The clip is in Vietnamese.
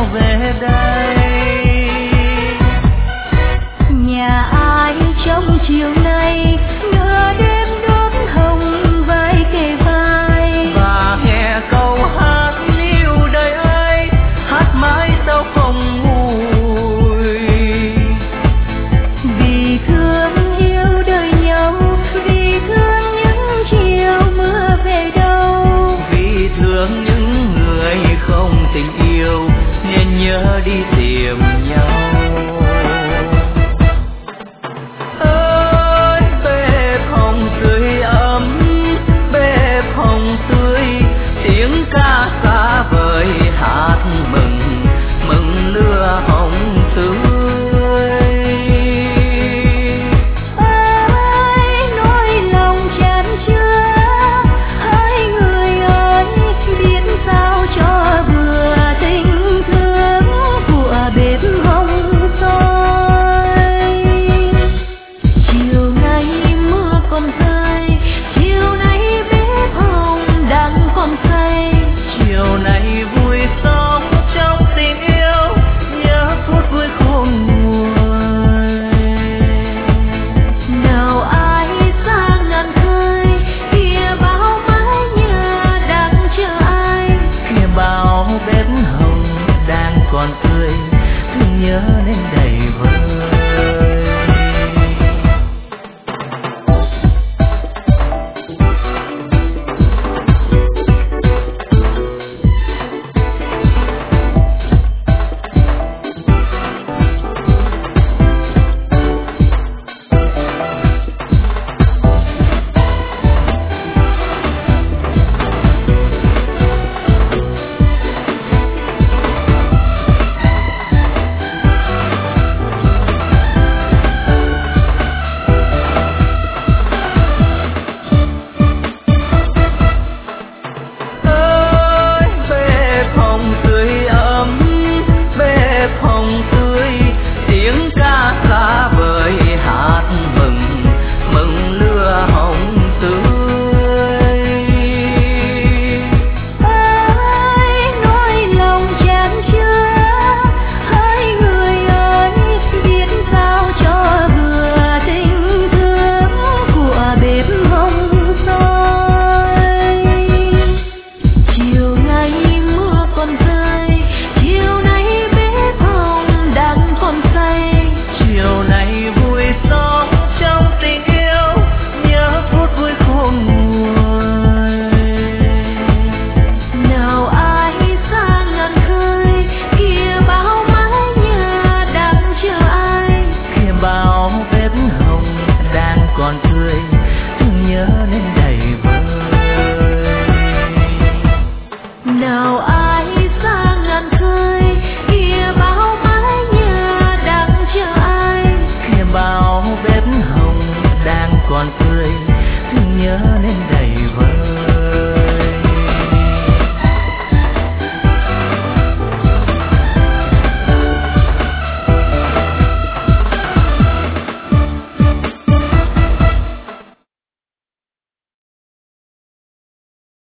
nhau về đây. Nhà ai trong chiều nay nửa đêm đốt hồng vai kề vai, và nghe câu hát yêu đời ai hát mãi sao không nguôi. vì thương yêu đời nhau, vì thương những chiều mưa về đâu, Vì thương những người không tình yêu nên nhớ đi tìm nhau. Ơi bếp hồng sưởi ấm, bếp hồng tươi, tiếng ca xa vời